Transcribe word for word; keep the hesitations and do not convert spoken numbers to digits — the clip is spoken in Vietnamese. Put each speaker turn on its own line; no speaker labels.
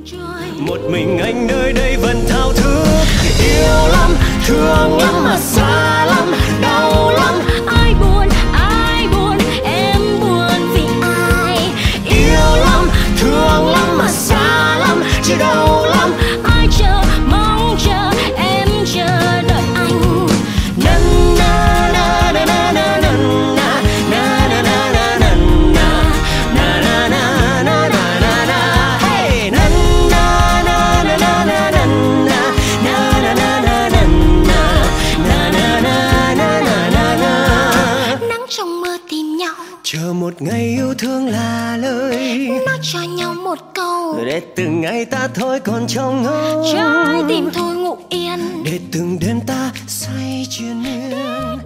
Một mình anh nơi đây vẫn thao thức. Yêu lắm, thương lắm mà xa lắm, đau lắm.
Ai buồn, ai buồn, em buồn vì ai.
Yêu lắm, thương lắm mà xa lắm, chứ đau lắm.
Ai chờ, mong chờ, em chờ đợi anh.
Na na na na na na na na na na na na na na na na na na. Hey, na na na na na na na na na na na na na na na na na na.
Nắng trong mưa tìm nhau,
Chờ một ngày yêu thương là lời,
nói cho nhau một câu.
để từng ngày ta thôi còn trong ngóng.
Trái tim thôi ngủ yên,
Để từng đêm ta say triền miên.